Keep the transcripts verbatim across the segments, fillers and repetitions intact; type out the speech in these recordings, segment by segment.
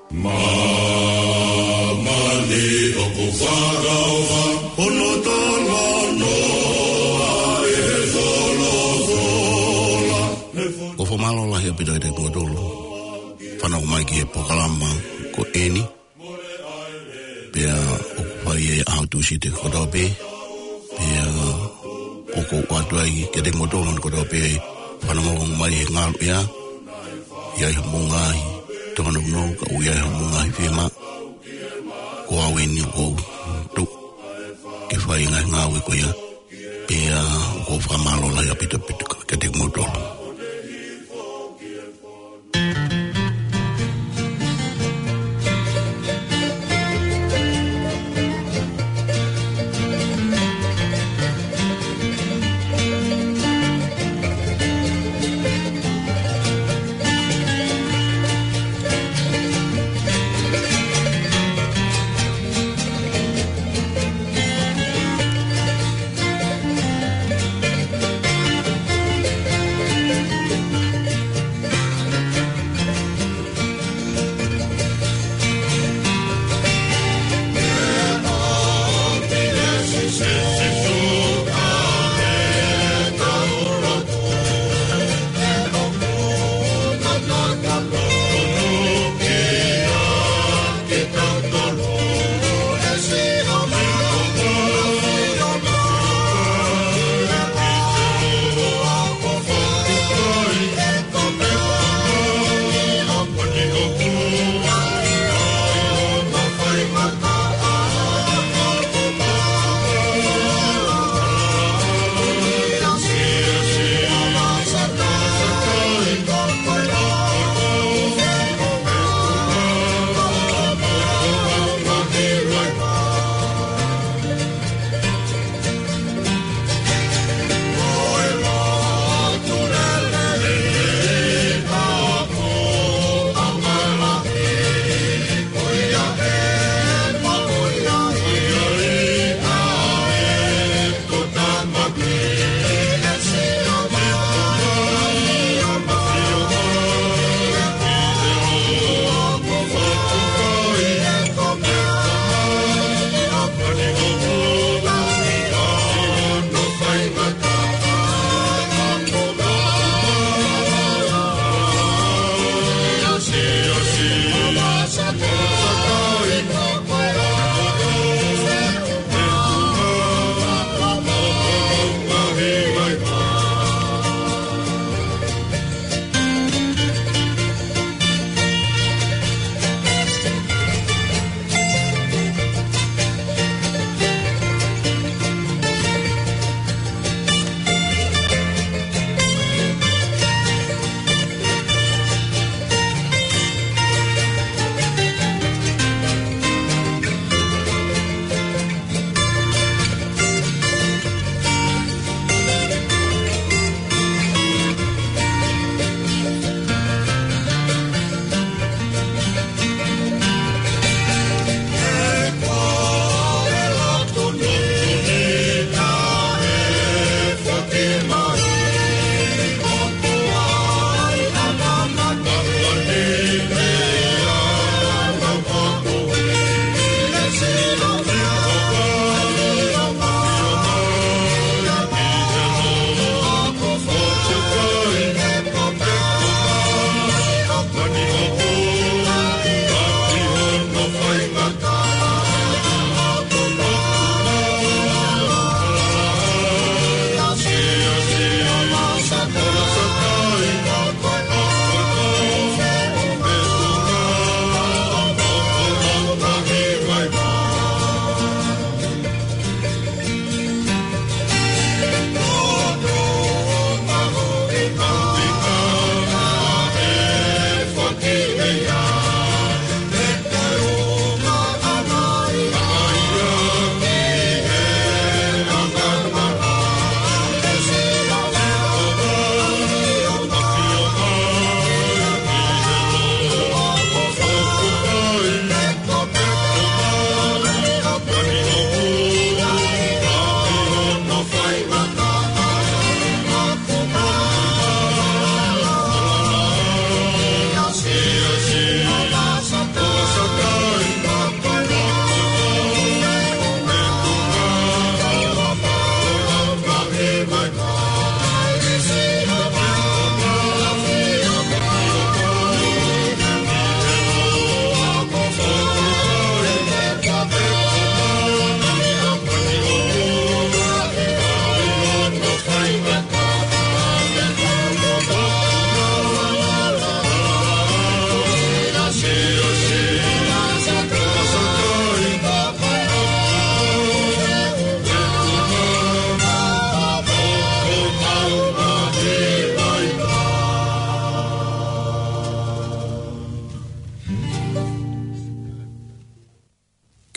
Mamani oku whakaoha, ono tala noa e sola sola. Ko whamalola hea pita e te kuatolo. Whanau mai ki e pokalama ko eni. Pea oku whai e ahautusi te kotope. Pea oko watua i ke te kuatolo ni kotope. Whanau mai e ngalu ea. Iai hamungahi. Tongana uno ka uiai hamungahi whima. Ko aweni o tu. Ke whai ngai ngāwe ko ia. Pea ko whamalola hea pita pita ke te kuatolo.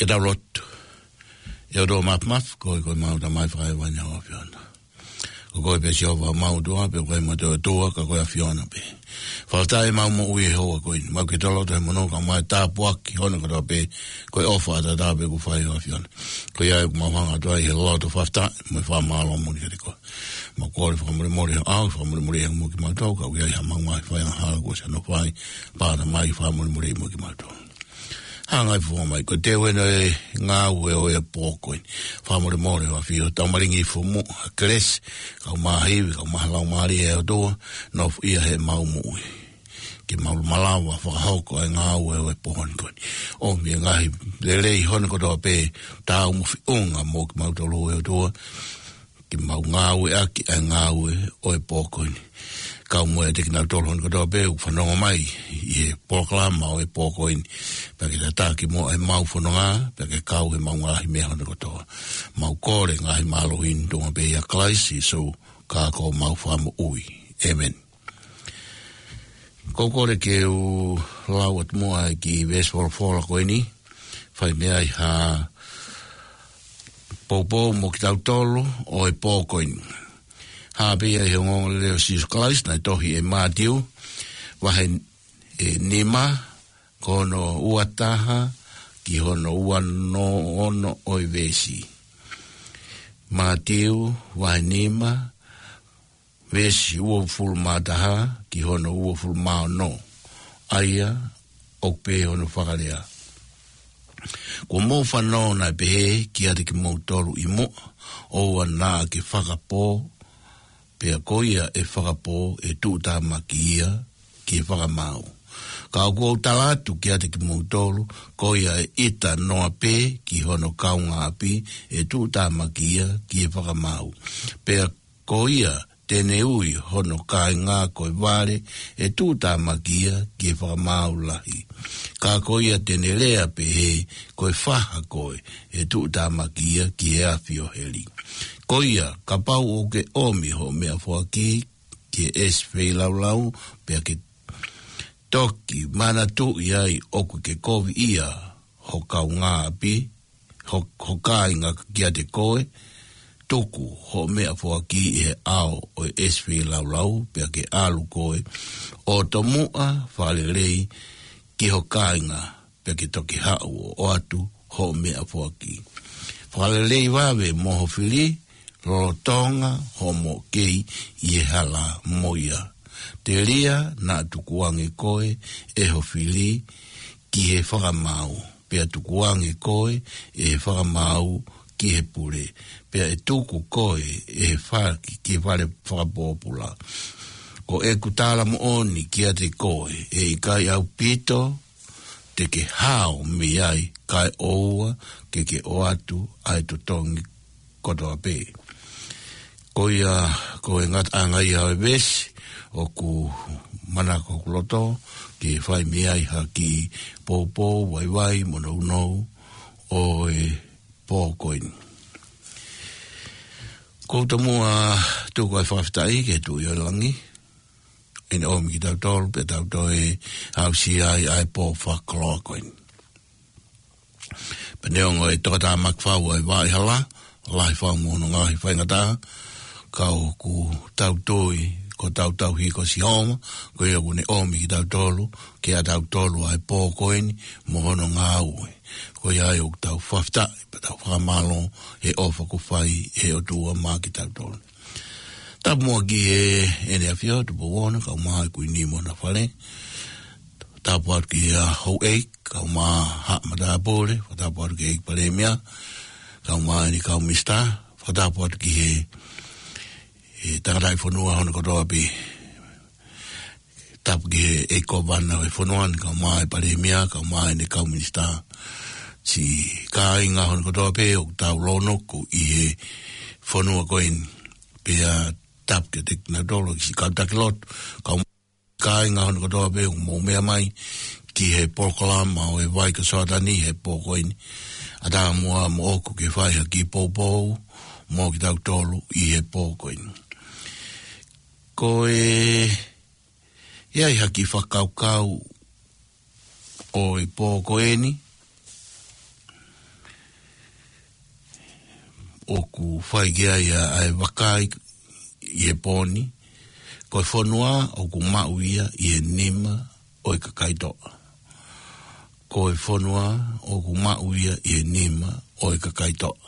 ke da lot ya do map map ko ko mau da mai fai wa nya fiona ko ko pe sio va mau do pe ko mo do do ka ko fiona pe falta e mau mo ui ho ko in mau ke do lot mo no ka mai ta po ki hono ko pe ko ofa da da pe ko fai wa fiona ko ya mo hanga do ai lot of after mo fa malo mo ni ko ma ko fa mo mo ri a fa mo mo ri mo ki ma to ka ya ma mai fa ha ko sa no fai pa da mai fa mo mo ri mo ki ma to hanga fo mai ko te wena e ngā ue o e pōkoin fa mo mo ri wa fio ta maringi fo mo kres ka ma hi ka ma la ma ri e do no ia he mau mo ki ma malawa fa ho ko ngā ue o e pōkon ko o mi ngā hi le le hon ko do pe ta mo fi unga mo ki ma to lo e do ki mau ngā ue aki e ngā ue o e pōkoin ka mo e te kina tolo hon ko do pe u whanonga mai i e pōklama o e pōkoin pa ki ta taki mo e mau whanonga pa ki kau e mau ngahi mea hon ko toa mau kore ngahi malo in tonga pe ia klaisi so ka ko mau whamu ui amen ko kore ke u lawat mua ki veswal fola ko ini whai mea i ha popo mo ki tau tolo o e pōkoin ha pia he ngong leo Jesus Christ na tohi e Matthew wahe e nima kono uataha ki hono uano ono oi vesi Matthew wahe nima vesi uo ful mataha ki hono uo ful mao no aia okpe hono whakarea ko mo whanau na pehe ki ate ki mo toru i mo o wana ki whakapō pea koia e whakapō e tūtā makia ki e whakamau. Ka kua talatu ki ate ki mautolu, koia e ita noa pē ki hono kaunga api e tūtā makia ki e whakamau. Pea koia tene ui hono kai ngā koe ware e tūtā makia ki e whakamau lahi. Ka koia tene lea pē koe whaha koe e tūtā makia ki e awhio heli. Koia, ka pau o ke omi ho mea whaki, ke es whei lau lau, pia ke toki mana tu iai oku ke kovi ia ho kau ngā api, ho, ho kai ngā kia te koe, tuku ho mea whaki e ao o es whei lau lau, pia ke alu koe, o to mua whale rei ki ho kai ngā, pia ke toki hau o atu ho mea whaki. Whale rei wawe moho whili, Rorotonga homo kei i e hala moia. Te ria na tukuange koe e ho whili ki he whakamau. Pea tukuange koe e he whakamau ki he pure. Pea e tuku koe e he whaki ki he whare whakapopula. Ko e kutala mo oni ki a te koe e i kai au pito te ke hao mi ai kai oua ke ke o atu ai tutongi kotoa pē. Koia ko e ngat angai hau e besi o ku manako kuloto ki whai miai ha ki pōpō wai wai mono unou o e pōkoin. Ko ta mua tuku ai whawhitai ke tu i olangi ene omi ki tau tolu pe tau toi hau si ai ai pō whakaloa koin. Paneongo e tokata makwhau ai wai hala lai whau mono ngahi whaingata kau ku tau toi, ko tau tau hi ko si oma, ko ia kune omi ki tau tolu, ki a tau tolu ai pōkoini, mohono ngā ue. Ko ia ai o tau whafta, pa tau whakamalo, he ofa ku whai, he o tua mā ki tau tolu. Tapu mua ki he ene a whio, tupu wona, kau maa kui ni mona whare. Tapu atu ki a hou eik, kau maa ha mata pōre, tapu atu ki eik paremia, kau maa ni kau mista, tapu atu ki he e tangatai whanua hona kotoa pi tapu ki he eko vana e whanua ni kau mai pare mea, kau mai ni kau minista si ka inga hona kotoa pe o tau lono ko i he whanua koin pe a tapu ki te kina dolo si kau takilot kau ka inga hona kotoa pe o mō mea mai ki he polkolama o e vai ka soatani he pō koin a tā mua mo oku ke whaiha ki pōpōu mō ki tau tolu i he pō koin. Ko e iai haki whakaukau o i pōkoeni o ku whai gea ia ai wakai i e poni, ko e whanua o ku mau ia i e nima o e kakaitoa. Ko e whanua o ku mau ia i e nima o e kakaitoa.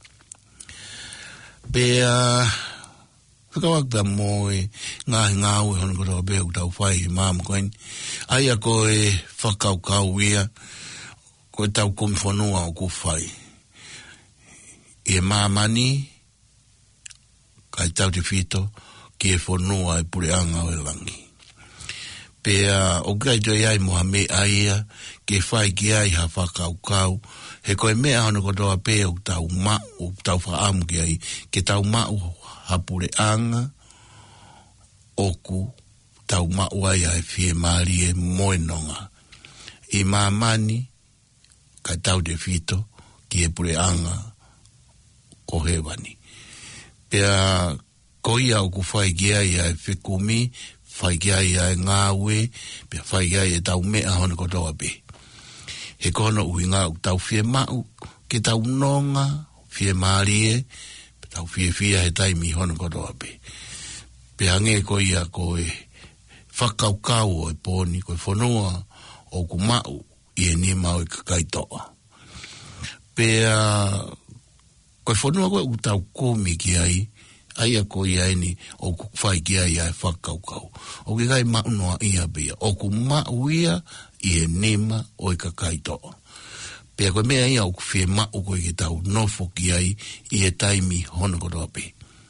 Pea, whikawak pia moe, ngahi ngāu e hono kotoa pia utau whai i māma koen, aia ko e whakaukau ia, ko e tau kumi whanua o ku whai. I e māmani, kai tau te whito, ki e whanua e pureanga o e langi. Pea, o kai toi ai moha me aia, ke whai ki ai ha whakaukau, he koe mea hono kotoa pea o tau mau, o tau whaamu ki ai, ke tau mau ha pureanga, oku, tau mau ai ai whie maari e moenonga. I māmani, kai tau te whito, ki e pureanga o he wani. Pea, koia o ku whai ki ai ai whikumi, whai ki ai ai ngāwe, pia whai ki ai e tau mea hono kotoa pe. He kono ui ngā u tau whie mau, ke tau nonga, whie maarie, pe tau whie whia he taimi hono kotoa pe. Pe hange ko ia ko e whakaukau o e pōni, ko e whanua o ku mau i e ni mau i kakaitoa. Pe ko e whanua ko e u tau kōmi ki ai, aia ko ia ni o ku whai ki ai ai whakaukau. O ki kai maunoa ia bia, o ku mau ia i e nema o i kakaitoa. Pea koe mea ia o ku whie mau ko i ke tau nofo ki ai i e taimi hono kotoa pe.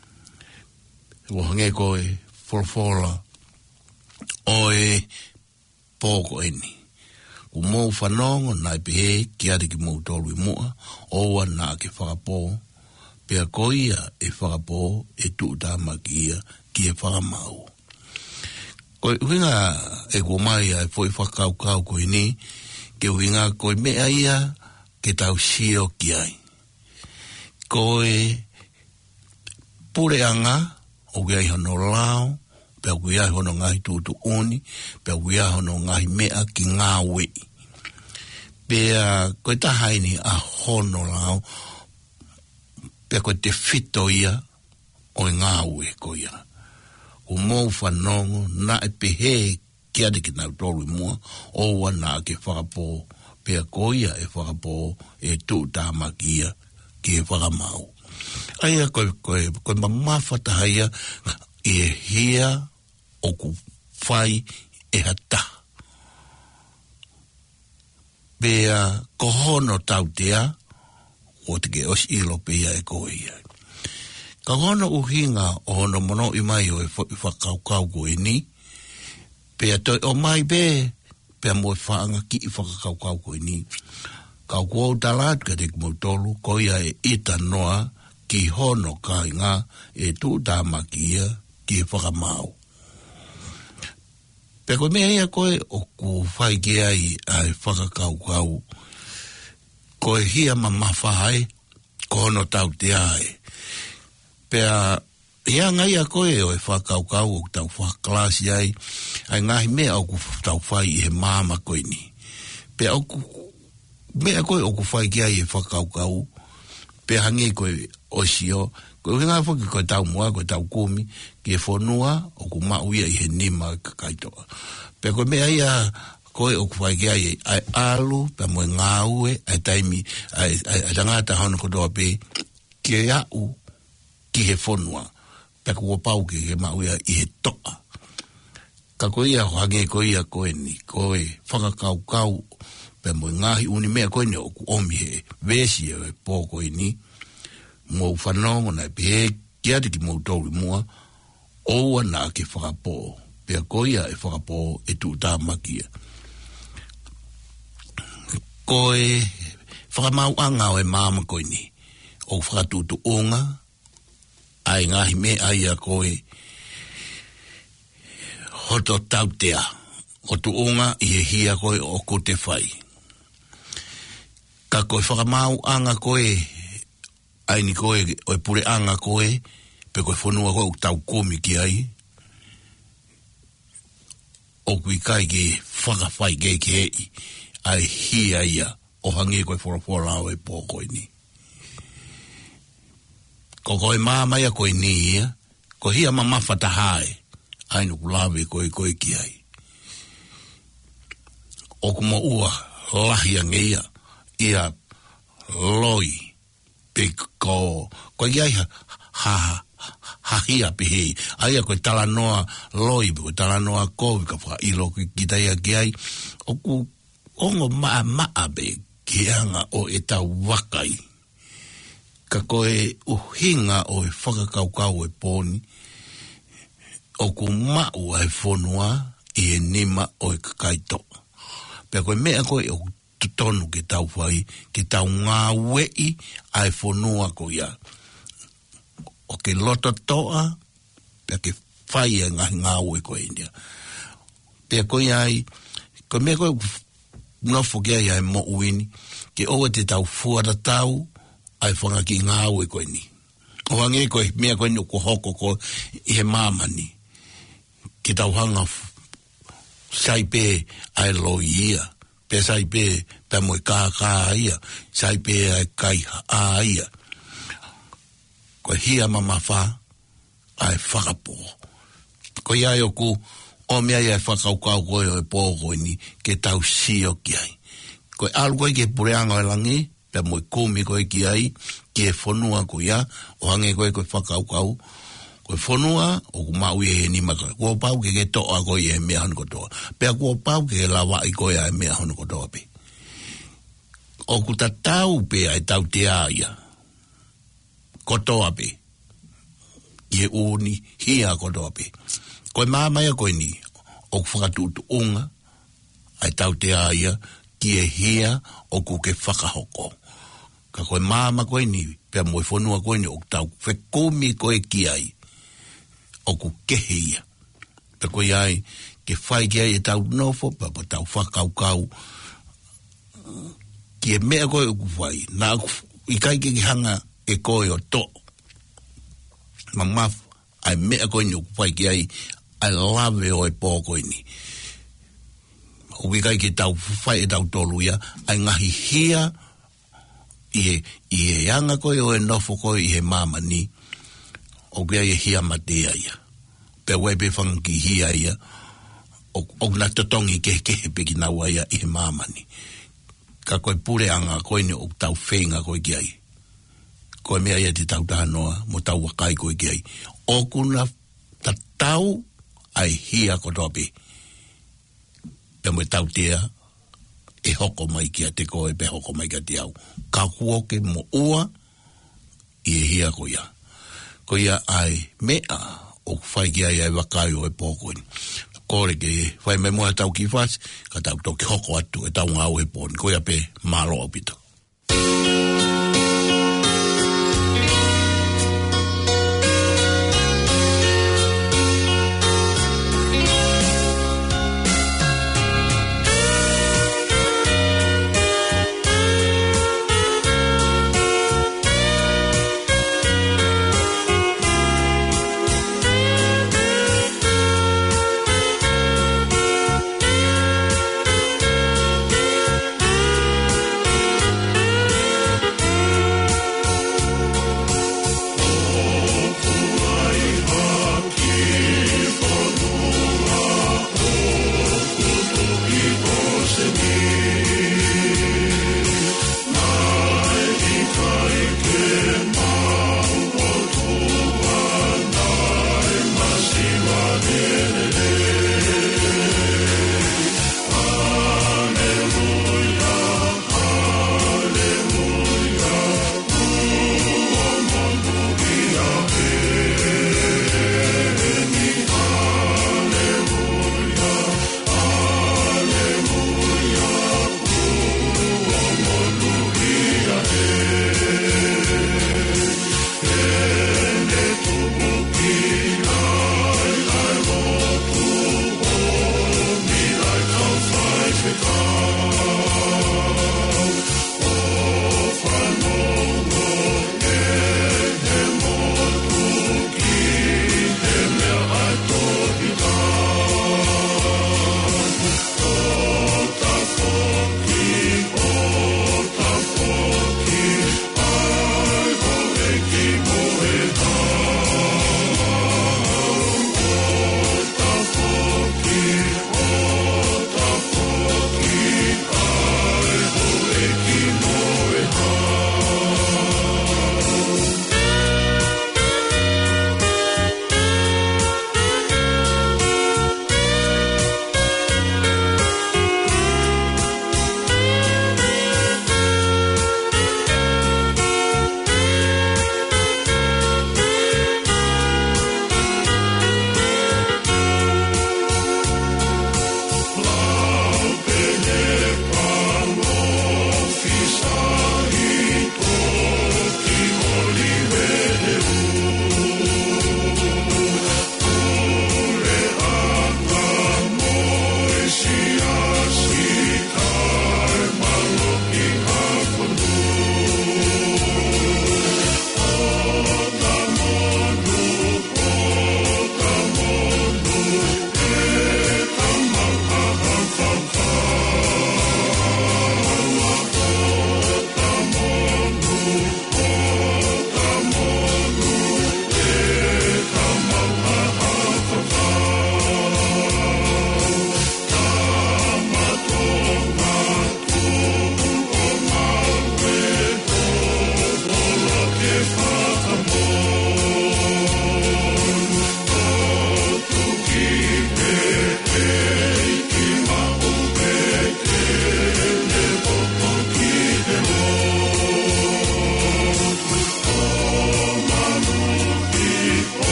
O hange ko e wholawhola o e pōko eni. Ku mou whanongo nai pehe ki ade ki mou tolu i mua, oua nā ke whakapō. Pea ko ia e whakapō e tūtama ki ia ki e whakamau. Ko uhinga e ko mai ai foi whakaukau ko ini, ke uhinga ko mea ia ke tau sio ki ai. Ko e pureanga o ki ai hono lao, pea kui ai hono ngahi tūtu oni, pea kui ai hono ngahi mea ki ngā wei. Pea ko e tahaini a hono lao, pea ko te whito ia o ngā wei ko ia. O mou whanongo, na e pehe ki ade ki nau tolu i mua, oua nā ke whakapō, pea koia e whakapō e tūtama ki ia, ki e whakamau. Aia koe, koe, koe mamawhata haia, e hia o ku whai e hata. Pea kohono tau tea, o te ke osi ilo pea e koe ia. Ka hono uhinga o hono mono i mai o e whakaukau ko e ni, pea toi o mai be, pea mo e whaanga ki i whakaukau ko e ni. Kau kuau talat ka te mo tolu, ko ia e ita noa ki hono ka inga e tūtama ki ia ki e whakamau. Pea koe mea ia koe o ku whai ki ai ai whakakaukau, ko e hia ma mawhai, ko hono tau te ai. Pea, ia ngai a koe o e whakaukau o tau whaklasi ai, ai ngahi mea o ku tau whai i he māma koe ni. Pea o ku, mea koe o ku whai ki ai e whakaukau, pea hangi koe o sio, koe ngā whaki koe tau mua, koe tau kumi, ki e whanua o ku mauia i he nima kakaitoa. Pea koe mea ia koe o ku whai ki ai ai alu, pea moe ngāue, ai taimi, ai, ai, ai tangata hono kotoa pe, ki e au, ki he whanua, pea kua pau ki he mauia i he toa. Ka koe ia hange koe ia koe ni, koe whakakaukau, pea moe ngahi uni mea koe ni o ku omi he vesi e pō koe ni, mou whanongo nai pehe ki ate ki mou tauri mua, oua nā ke whakapō, pea koe ia e whakapō e tūtama kia. Koe whakamau anga o e māma koe ni, o whakatutu onga, ai ngahi me ai a koe hoto tautea o tu unga i he hia koe o ko te whai. Ka koe whakamau anga koe ai ni koe o e pure anga koe pe koe whanua koe o tau komi ki ai o kui kai ki whakawhai ke ke hei ai hia ia o hangi koe whorafora o e pō koe ni. ko koe mama ia koe ni ia, ko hia mama whatahae, ai nuku lawe koe koe ki ai. O kuma ua lahi angeia, ia loi, pe ko, koe iai ha, ha, ha hia pihi, aia koe tala noa loi, koe tala noa koe, ka wha ilo ki kitai a ki ai, o ku ongo maa maa be, ki anga o e tau wakai, ka koe uhinga o e whakakaukau e pōni, o ku mau ai whonua i e nima o e kakaito. Pea koe mea koe o tutonu ke tau whai, ke tau ngā wei ai whonua ko ia. O ke loto toa, pea ke whai e ngā ngā wei koe india. Pea koe ai, koe mea koe nofo ke ai ai mo uini, ke oa te tau fuara tau, ai whanga ki ngā ue koe ni. O hange koe, mea koe ni ko hoko ko i he māmani. Ki tau hanga saipe ai lo ia. Pe saipe pe moe kā kā ia. Saipe ai kai a ia. Koe hia mama wha, ai whakapo. Koe ai o ku, o mea ia whakaukau koe o e pō koe ni, ke tau sio ki ai. Koe alu koe ke pureanga o langi, pe moe kumi koe ki ai, ki e whonua ko ia, o hange koe koe whakaukau, koe whonua, o ku mau i e ni maka, kua pau ke ke toa koe i e mea honu kotoa, pea kua pau ke ke lawa i koe a e mea honu kotoa pe. O ku ta tau pe ai tau te aia, kotoa pe, i e uni, hia kotoa pe. Koe māmaya koe ni, o ku whakatutu unga, ai tau te aia, ki e hia o ku ke whakahoko. Ka koe māma koe ni, pia moe whonua koe ni, o tau whekumi koe ki ai, o ku kehe ia. Pia koe ai, ke whai ki ai e tau nofo, pa pa tau whakaukau, ki e mea koe o ku whai, nā i kai ke hanga e koe o to. Ma maf, ai mea koe ni o ku whai ki ai, ai lave o e pō koe ni. O ki kai ke tau whai e tau tolu ia, ai ngahi hia i e, i e anga koe o e nofo koe i he mama ni, o ki ai e hia matea ia. Pe wepe whangi hia ia, o, o na totongi ke ke he peki naua ia i he mama ni. Ka koe pure anga koe ni o tau whenga koe ki ai. Koe mea ia te tau tānoa, mo tau wakai koe ki ai. O kuna ta tau ai hia kotopi. Pe mo tau tea e hoko mai kia te koe pe hoko mai kia te au. Ka kuoke mo ua i e hia ko ia. Ko ia ai mea o whai kia ia e wakai o e pōkoini. Kore ke whai me moa tau ki whas, ka tau toki hoko atu e tau ngau e pōni. Ko ia pe malo au pito.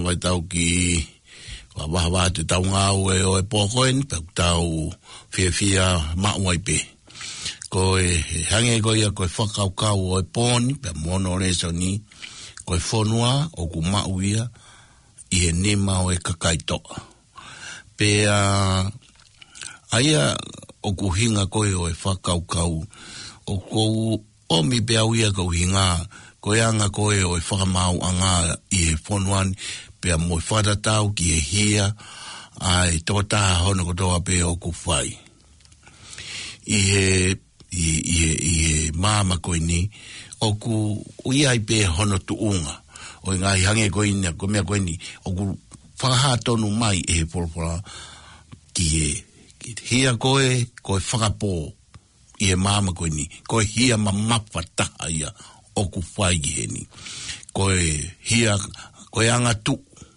vai tau ki wa wa wa te tau ngā ue o e pōkoen, pe tau fia fia ma'uai pe. Ko e hange ko ia ko e whakau kau o e pōni, pe mono reso ni, ko e whonua o ku ma'uia i he nema o e kakaitoa. Pe a uh, aia o ku hinga koe o e whakau kau, o kou omi pe au ia kou hinga, ko e anga koe o e whakamau anga i he whonuani, pea mo e whatatau ki e hia, ai tō taha hono kotoa pe o ku whai. I he, i, i he, i he māma koe ni, o ku uiai pe hono tuunga, o ngā hange koe ni, ko mea koe ni, o ku whakahatonu mai e he polpola, ki he, ki hia koe, koe whakapō, i he māma koe ni, koe hia mamapa taha ia, o ku whai ki he ni. Koe hia, koe anga tu,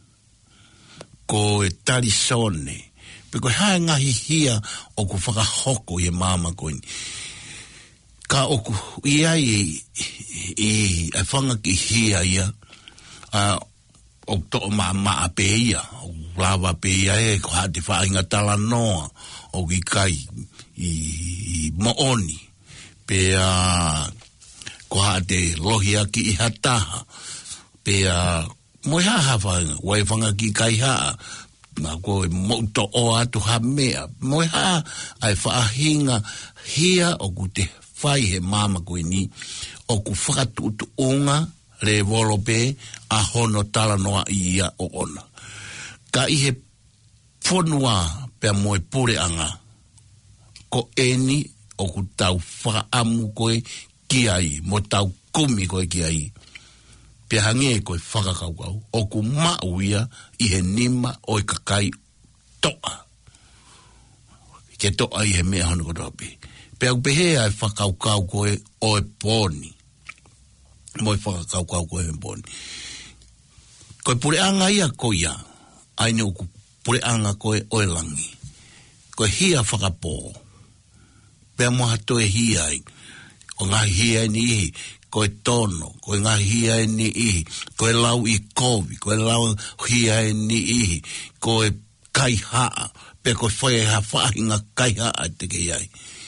koe tarisone, pe koe hae ngahi hia o ku whakahoko i he māma koe ni. Ka o ku ia i, i, ai whanga ki hia ia, uh, o to ma ma pe ia, o lava pe ia e, ko hati whainga tala noa, o ki kai, i, i mooni, pe a, uh, ko hate lohia ki i hataha, pe a, uh, moi haha whainga, wai whanga ki kai haa, ma koe mouto o atu ha mea, moi haa, ai whaahinga hia o ku te whai he māma koe ni, o ku whakatutu unga, re wolope, a hono tala noa i ia o ona. Ka i he whonua pea moe pure anga, ko eni o ku tau whaamu koe ki ai, mo tau kumi koe ki ai, pe hange koe whakakaukau, o ku mauia i he nima o i kakai toa. Ke toa i he mea hono kotoa pe. Pe au pehe ai whakaukau koe o e pōni. Mo i whakaukau koe e pōni. Koe pure anga ia koe ia, aine o ku pure anga koe o e langi. Koe hia whakapō. Pe moha toe hia ai. O ngā hia ni ihi, koe tono, koe ngā hia ni ihi, koe lau i kovi, koe lau hia ni ihi, koe kai haa, pe koe whae ha whahinga kai haa te kei ai.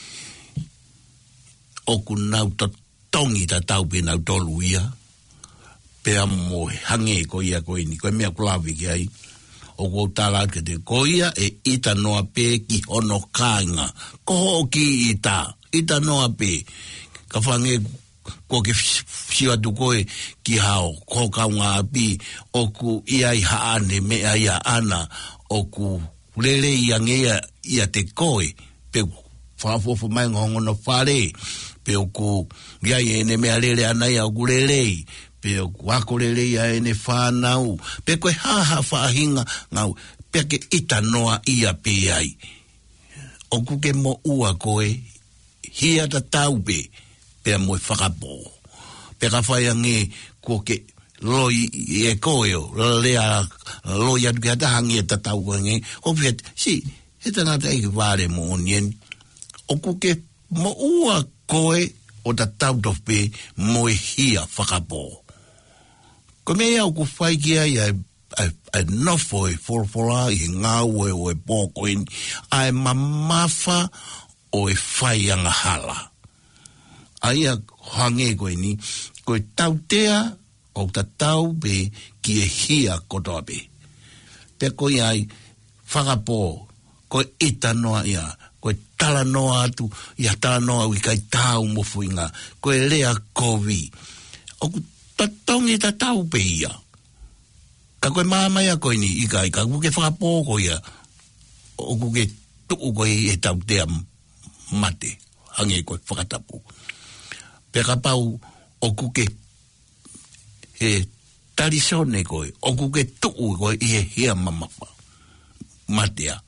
Oku nau ta tongi ta tau pe nau tolu ia, pe amoe hange ko ia koe ni, koe mea kulawi ki ai, oku o tala ke te ko ia e ita noa pe ki hono kāinga, ko ho ki ita, ita noa pe, ka whange ko ke siwatu koe ki hao, ko kaunga api, oku iai haane mea ia ana, oku lele ia ngea ia te koe, pe whafofo mai ngongono whare, pe oku iai ene mea lele ana ia oku lele, pe oku ako lele ia ene whanau, pe koe haha whahinga ngau, pe ke ita noa ia pe ai. Oku ke mo ua koe, hia ta taupe, pe mo whakapō. Pe ka whai ange ko ke loi e koeo, lea loi atu ki hatahangi e tatau koe nge, o fiat, si, he tangata eki wāre mo onien, o ku ke mo ua koe o tatau tope mo e hia whakapō. Ko mea o ku whai ki ai ai ai nofo e wholwhola i ngā ue o e pōkoin, ai mamafa o e whai anga hala. Aia hange koe ni, koe tautea o ta tau be ki e hia kotoa be. Pe koe ai whakapō, koe ita noa ia, koe tala noa atu, ia tala noa ui kai tau mofuinga, koe lea kovi. O ku tatongi ta tau be ia. Ka koe māmaya koe ni, i kai, ka kuke whakapō koe ia, o kuke tuku koe e tautea mate, hange koe whakatapu. Pe ka pau o kuke e tarisone koe, o kuke tuu koe i he hea mamapa, matea.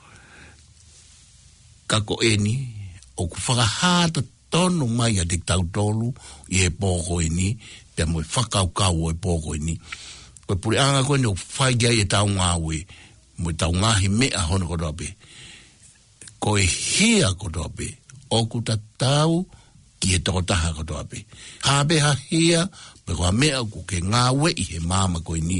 Ka ko eni, o ku whakahata tonu mai a te tautolu i he pōkoe ni, pe mo e whakaukau o e pōkoe ni. Koe puri anga koe ni o whaigai e tau ngāwe, mo e tau ngāhi mea hono kotoa pe. Koe hea kotoa pe, o ku ta tau ki e toko taha kotoa pe. Habe ha hea, pe koa mea ku ke ngāwe i he māma koe ni,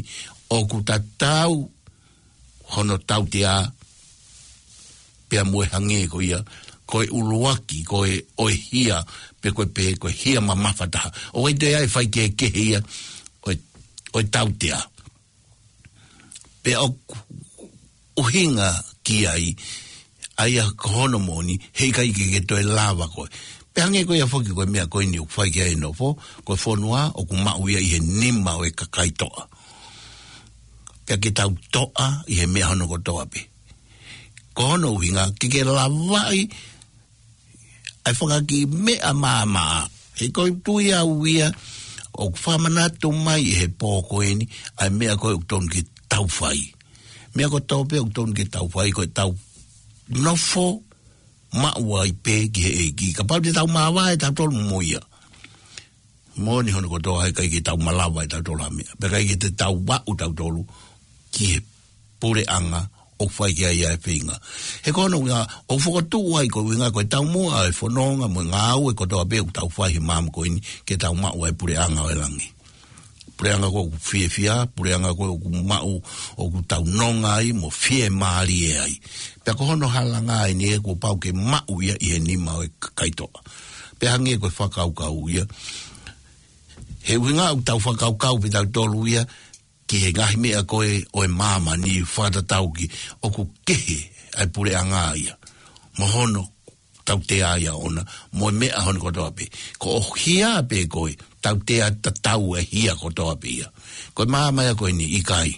o ku tatau hono tau te a pia mue hange ko ia ko e uluaki ko e o hia pe ko pe ko hia mama fata o e te ai fai ke ke ia o o tau te a pe o o hinga ki ai ai a kono moni hei kai ke ke to e lava ko pe hange ko ia foki ko mea ko ni u fai ke no fo ko fonua o ku mau ia i he nima o e kakai toa pe ke tau toa i he mea hono ko toa pe kono winga ki ke lavai ai whanga ki mea mama he koi tui a uia o whamana tu mai i he pōko eni ai mea koi o ton ki tau whai mea ko tau pe o ton ki tau whai koi tau nofo maua i pe ki he eki ka pau te tau mawa e tau tolu moia moni hono ko toa he kai ki tau malawa e tau tolu hamea pe kai ki te tau wau tau tolu ki he pure anga o whai ki ai ai whinga. He kono ngā, o whakatu ai ko winga koe tau mua ai whanonga mo ngā au e ko toa beu tau whai he māma ko ini ke tau mau ai pure anga o elangi. Pure anga ko ku fie fia, pure anga ko ku mau o ku tau nonga ai mo fie maari e ai. Pea ko hono halanga ai ni e ko pau ke mau ia i he nima o e kaitoa. Pea hangi e koe whakau kau ia. He winga au tau whakau kau pi tau tolu ia ki he ngahi mea koe o e mama ni whatatauki o ku kehe ai pure anga ia. Mohono tau te aia ona, mo mea hono ko toa pe. Ko o hia pe koe, tau te a tatau e hia ko toa pe ia. Koe mama ia koe ni ikai.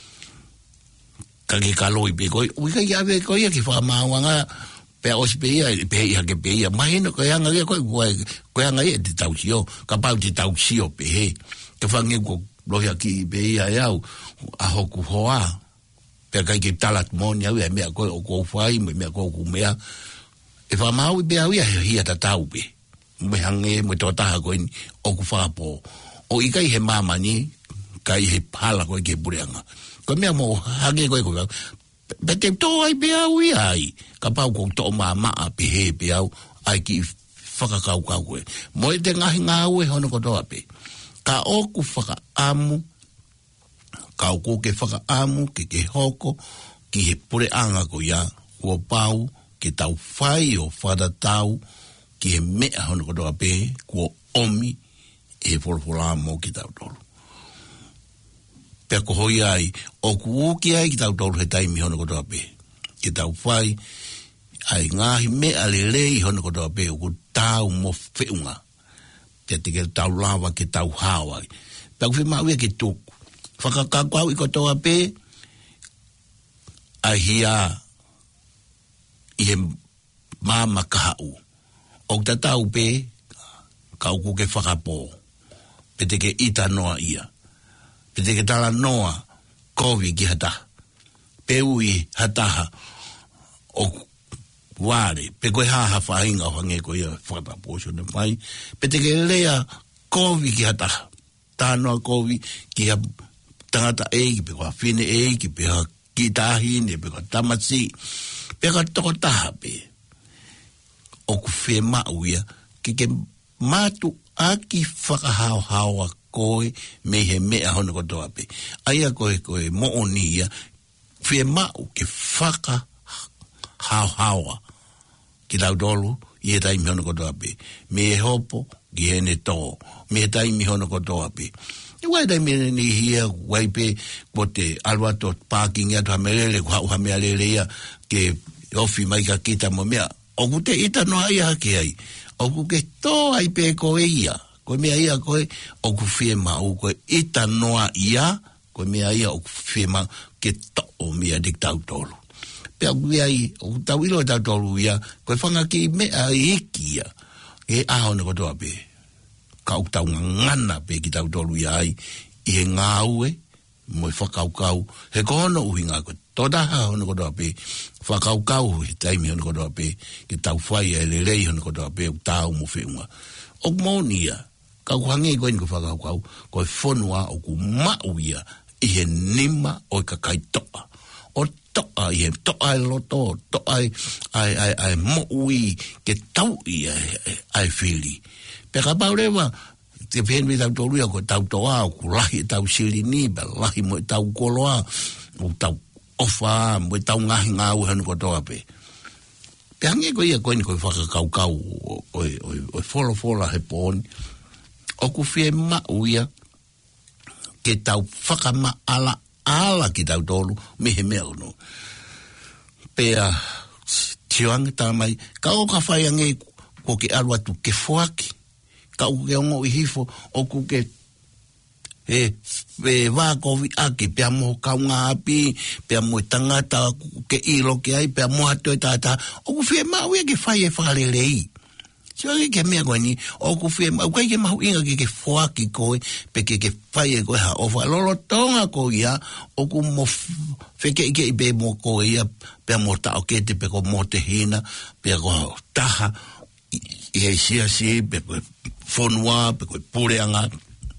Kake kaloi pe koe, uika ia pe koe ia ki whamauanga, pe osi pe ia, pe ia ke pe ia. Mahino koe anga ia koe, koe anga ia te tau sio, ka pau te tau sio pe he. Ke whange ko lohi aki pe ia iau, a hoku hoa. Pea kai ke talat moni au, e mea koe o kou whai, mea koe o kou mea. E wha mau i bea ia he hia tatau pe. Me hange, me tō taha koe ni, o ku whāpō. O i kai he mamani, kai he pala koe ke pureanga. Koe mea mo hange koe koe. Pe te tō ai bea au i ai. Ka pau kou tō maa maa pe he pe au, ai ki whakakau kau koe. Mo e te ngahi ngā ue hono kotoa pe. Ka oku whaka amu, ka oku ke whaka amu, ke ke hoko, ki he pureanga ko ia, kua pau, ke tau whai o whatatau, ki he mea hono kotoa pe, kua omi, e wholwhola mo ki tau tolu. Pea ko hoi ai, oku uki ai ki tau tolu he taimi hono kotoa pe, ke tau whai, ai ngahi mea le lei hono kotoa pe, oku tau mo whiunga. Te te ke tau lawa ke tau hawai. Pau whi mau e ke tōku. Whakakakau i kotoa pe, a hia i he māma kahau. O ta tau pe, kau ku ke whakapō. Pe te ke ita noa ia. Pe te ke tala noa, kovi ki hataha. Pe ui hataha, o ware, pe koe haha whainga o hange koe ia whakapōsio na whai. Pe te ke lea kovi ki hataha. Tānoa kovi ki ha tangata eiki, pe koa whine eiki, pe ha ki tāhine, pe koa tamasi. Pe koa toko taha pe. O ku whe mau ia, ki ke mātu aki whakahao hawa koe me he mea hono kotoa pe. Aia koe koe mooni ia, whe mau ke whaka hao hawa. Ki tau dolu, i e taimi hono kotoa pe. Me e hopo, ki hene tō. Me e taimi hono kotoa pe. I wai taimi ni hia, wai pe, ko te alwato parking atu hamerele, ko hau hamea lele ia, ke ofi mai ka kita mo mea. O ku te ita noa ia hake ai. O ku ke tō ai pe koe ia. Koe mea ia koe, o ku whie mau, koe ita noa ia, koe mea ia o ku whie mau, ke tō o mea dik tau tolu. Pea kui ai, o tau ilo tau tolu ia, koe whanga ki mea iki ia, e aho na kotoa pe. Kau tau ngana pe ki tau tolu ia ai, i he ngāue, mo i whakau kau, he kohono uhi ngā koe, totaha hono kotoa pe, whakau kau he taimi hono kotoa pe, ki tau whai e le rei hono kotoa pe, o tāu mo whiunga. O mōni ia, kau hangi koe ni ko whakau kau, koe whonua o ku mau ia, i he nima o i kakai toa. O toa i he toa e loto, toa ai, ai, ai, ai mo ui, ke tau i ai, ai whili. Pe ka paurewa, te pen me tau tolu ko tau toa ko lahi tau silini ba lahi mo tau koloa o tau ofa mo tau ngahi ngau hanu ko toa pe pe ange ko ia ko ni ko whaka kau kau o o folo folo he pon o ku fie ma uia ke tau whaka ma ala ala ki tau tolu me he mea no pe a tiwang tamai ka o ka whai ange ko ke alwa tu ke fuaki ka u ke ongo i hifo o ku ke e e va ko vi ake pe mo ka nga api pe mo tangata ke ilo ke ai pe mo ato tata o ku fie ma we ke fai e fale lei so ke me agoni o ku fie ma ke ma inga ke ke fuaki ko pe ke ke fai e ko ha o fa lolo tonga ko ia o ku mo fe ke ke be mo ko ia pe mo ta o ke te pe ko mo te hina pe ko taha i e sia si pe fonua pe ko pure anga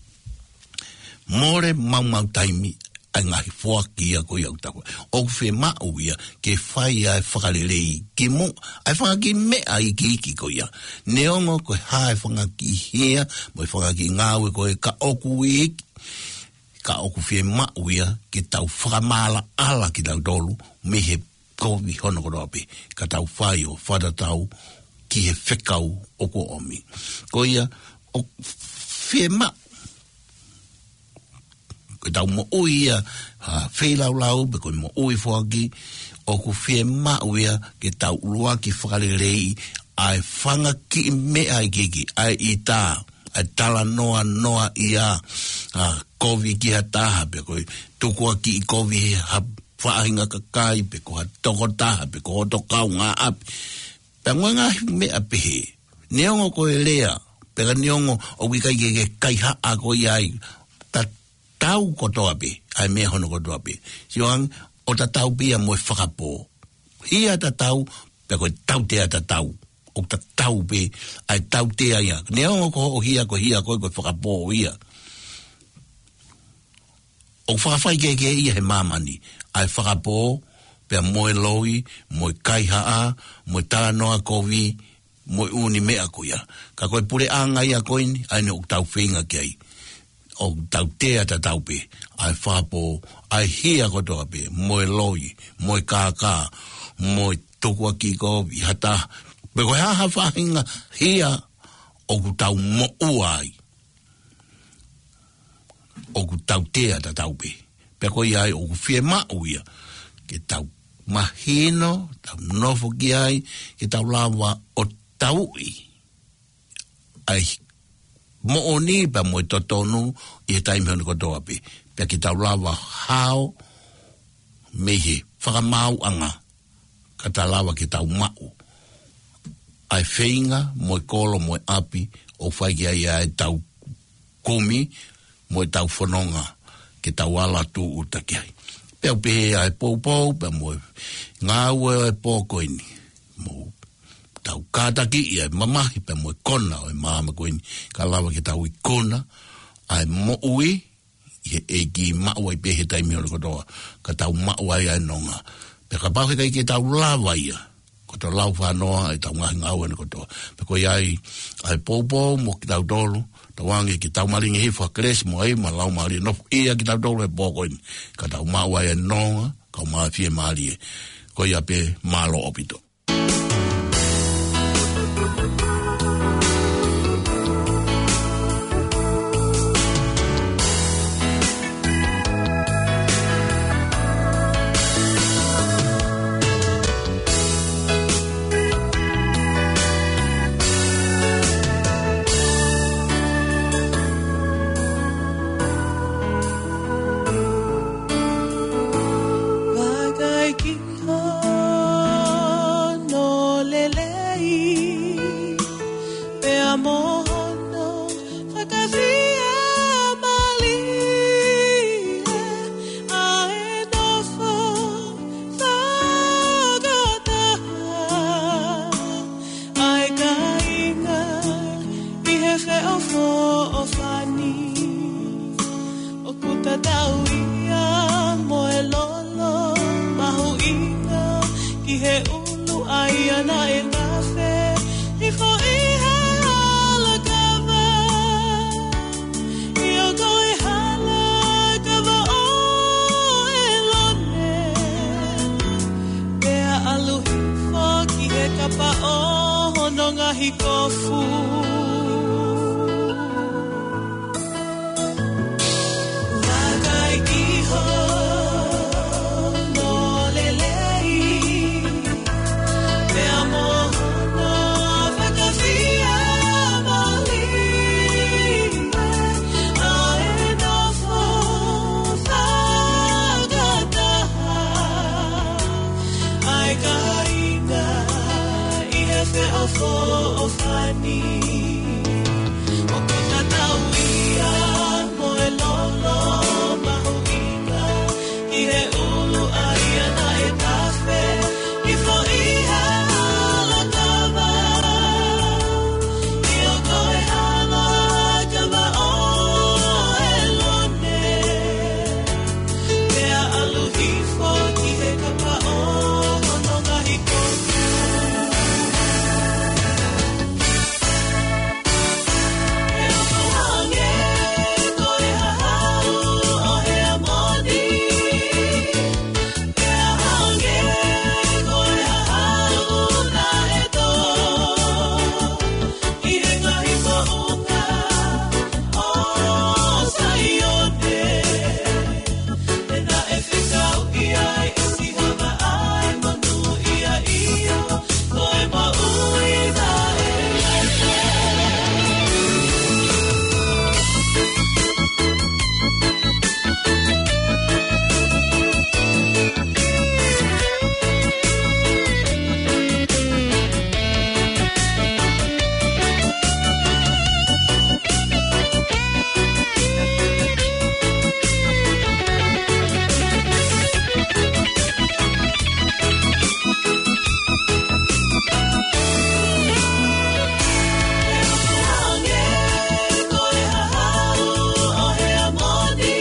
more mau mau taimi ai ngahi fuaki ia ko iau tako o fe ma uia ke fai ai whakalelei ki mo ai whakaki me ai ki iki ko ia neongo ko hae whakaki hia mo whakaki ngawe ko e ka oku i ka oku fe ma uia ke tau whakamala ala ki tau tolu me he kovi hono ko rope ka tau whai o whatatau ki he whekau o ko omi ko ia o fe ma ko tau mo uia ha whelau lau be ko mo ui fuaki o ku fie ma uia ke tau lua ki whakalelei ai whanga ki me ai kiki ai i tā ai tala noa noa ia a kovi ki ha taha be ko tukua ki i kovi ha whaahinga kakai be ko ha toko taha be ko hoto kau ngā api pe ngā me apehe neongo ko e lea pe ka neongo o wikai ke ke kai ha a ko iai ta tau ko toa pe, ai mea hono ko toa pe. Sioang, o ta tau pia mo e whakapo. Hia ta tau, pe koe tau tea ta tau. O ta tau pe, ai tau tea ia. Neongo ko o hia ko hia koe koe whakapo o hia. O whakawhai ke ke ia he mamani. Ai whakapo, pe mo e loi, mo e kaihaa, mo e tā noa kovi, mo e uni mea ko ia. Ka koe pure anga ia koe ni, ai ne o tau whenga ke ai. O tau tea ta tau pe, ai whapo, ai hia ko toa pe, mo e loi, mo e kākā, mo e tokua ki ko, i hata, pe koe haha whahinga, hia, o ku tau mo uai, o ku tau tea ta tau pe, pe koe ai, o ku fie ma uia, ke tau mahino, tau nofo ki ai, ke tau lawa o tau i, ai mo oni pa mo totonu i he taimi honi kotoa pe. Pea ki tau lawa hao mehe whakamau anga ka ta lawa ki tau mau. Ai whainga mo i kolo mo i api o whaiki ai ai tau kumi mo i tau whanonga ki tau ala tu utaki ai. Pea upehe ai poupou pea mo i ngā ue ai pōkoini mo tau kātaki i ai mamahi pe mo e kona o e māma koini ka lawa ki tau i kona ai mo ui i e ki mau ai pehe taimi hori kotoa ka tau mau ai ai nonga pe ka pahe kai ki tau lawa ia ko tau lau whanoa ai tau ngahi ngau ane kotoa pe ko iai ai poupou mo ki tau tolu tau wangi ki tau maringi hifo a kresi mo ai ma lau maari nofu ia ki tau tolu e pōkoini ka tau mau ai ai nonga ka maa fie maari e ko ia pe malo opito. kapa o hono ngahi kofu Wakai iho no lelei Me amo no vakafia malime Ae no fo fagataha Ai kaina Ihe fe ofo ofani O kotauia Moe lolo mahuina Ihe ulu aia na e tafe Ifo iha ala kama Io koe hala kama o elone Mea alu hifo ki he kapa o Hono ngahi kofu E ofu hange koe hahau o he amoni Mea hange koe hahau na e tō I he ngahi mo'unga o saione E na e whikau ia e isi hama ai manu ia ia Koe ma'ui na e laite Hange koe hahau o he amoni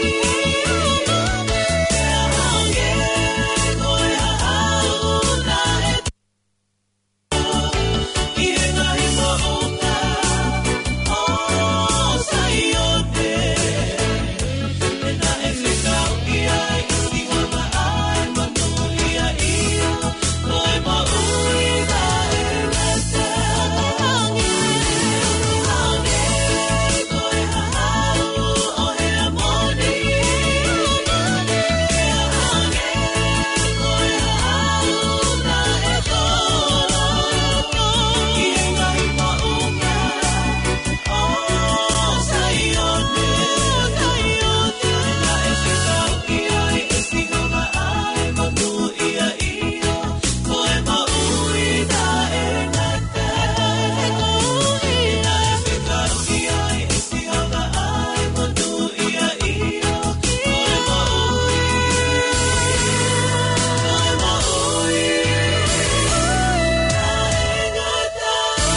Mea hange koe hahau na e tō I he ngahi mo'unga o saione E na e whikau ia e isi hama ai manu ia ia Koe ma'ui na e laite Hange hange koe hahau o he amoni Mea hange koe hahau na e tō I he ngahi mo'unga o saione E na e whikau ia e isi hama ai manu ia ia Koe ma'ui na e laite E na e whikau ia e isi hama ai manu ia ia Koe ma'ui Koe ma'ui na e ngata